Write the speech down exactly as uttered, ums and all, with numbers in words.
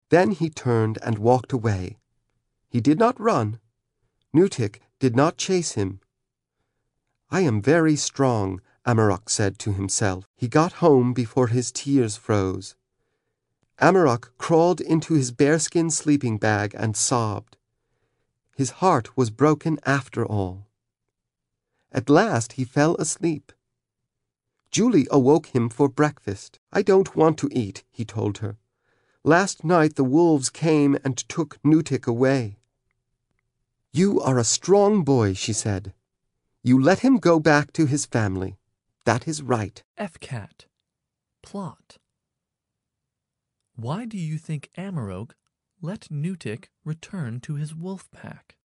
Then he turned and walked away. He did not run. Nutik did not chase him. I am very strong, Amarok said to himself. He got home before his tears froze. Amarok crawled into his bearskin sleeping bag and sobbed. His heart was broken after all. At last he fell asleep. Julie awoke him for breakfast. I don't want to eat, he told her. Last night the wolves came and took Nutik away. You are a strong boy, she said. You let him go back to his family. That is right. F CAT. Plot. Why do you think Amarok let Nutik return to his wolf pack?